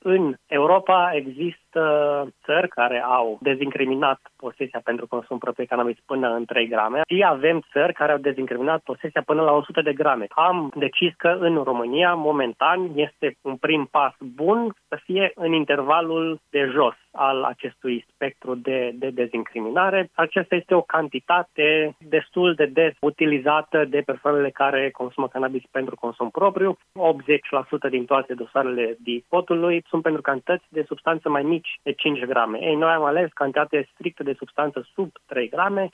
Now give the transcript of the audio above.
În Europa există țări care au dezincriminat posesia pentru consum propriu de cannabis până în 3 grame și avem țări care au dezincriminat posesia până la 100 de grame. Am decis că în România, momentan, este un prim pas bun să fie în intervalul de jos al acestui spectru de dezincriminare. Acesta este o cantitate destul de des utilizată de persoanele care consumă cannabis pentru consum propriu. 80% din toate dosarele DICOT-ului sunt pentru cantități de substanță mai mici de 5 grame. Ei, noi am ales cantitate strictă de substanță sub 3 grame